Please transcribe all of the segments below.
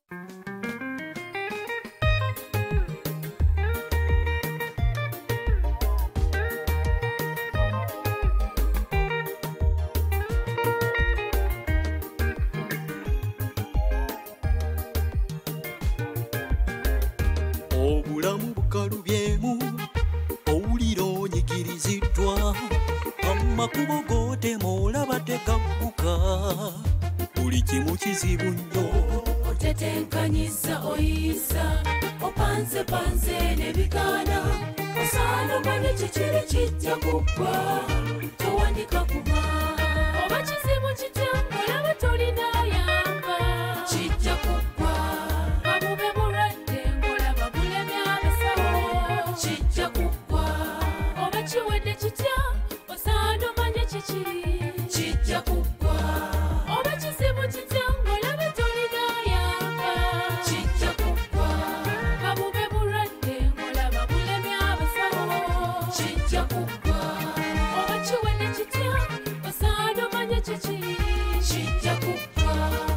Obulamu bukalubyemu owulira onyigiriziddwa amakubo gotema olaba tegagguka buli kimu kizibu nnyo otetenkanyiza oyisa opanzepanze nebigaana osaana omanye kikiri kijja kuggwa towandika kuba oba kizibu kitya olaba tolina yamba kijja kuggwa babube bulwadde ngolaba bulemya abasawo kijja kuggwa oba kiwedde kitya osaana omanye kikiri kijja kuggwa oba kizibu kitya ngolaba tolina yamba kijja kuggwa babube bulwadde ngolaba bulemya abasawo kijja kuggwa oba kiwedde kitya osaana omanye kikiri kijja kuggwa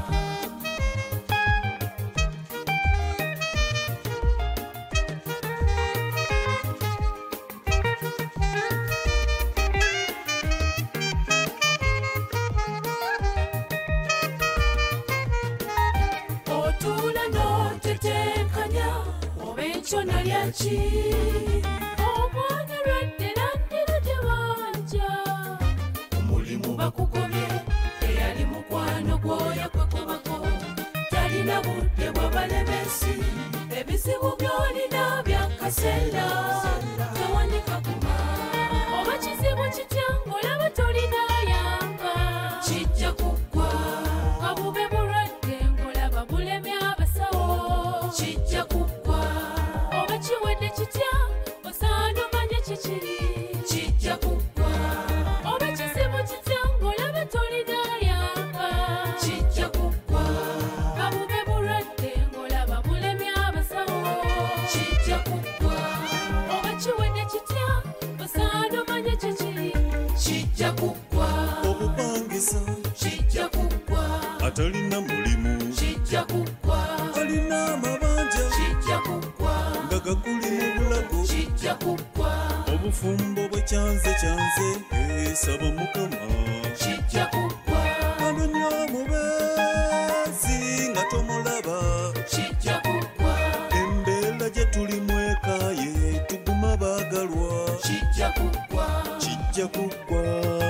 otuula n'otetenkanya oba ekyo nalyaki omwana lwadde naddira gye banja omulimu bakugobye eyali mukwano gwoya kwekobako talina budde bwabalemesi ebizibu byolina byakaseera tewandika kuma oba kizibu kitya ng'olaba tolina yamba kijja kuggwa kabube bulwadde ng'olaba bulemya abasawo kijja kuggwa oba kiwedde kitya osaana omanye kikiri kijja kuggwa oba kizibu kitya ng'olaba tolina yamba kijja kuggwa kabube bulwadde ng'olaba bulemya abasawo kijja kuggwa oba kiwedde kitya osaana omanye kikiri kijja kuggwa obupangisa kijja kuggwa atalina mulimu kijja kuggwa alina amabanja kijja kuggwa nga gakuli mu bulago kijja kuggwa obufumbo bwe kyanze saba mukama kijja kuggwa anonya omubeezi nga tomulaba kijja kuggwa embeera gye tulimu ekaye tuguma baagalwa kijja kuggwa kijja kuggwa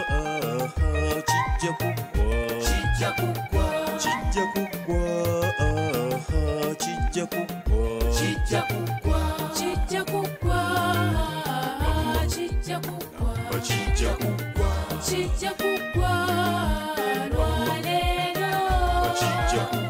kijja kuggwa kijja kuggwa kijja kuggwa kijja kuggwa kijja kuggwa kijja kuggwa kijja kuggwa kijja kuggwa kijja kuggwa lwaleero kijja kuggwa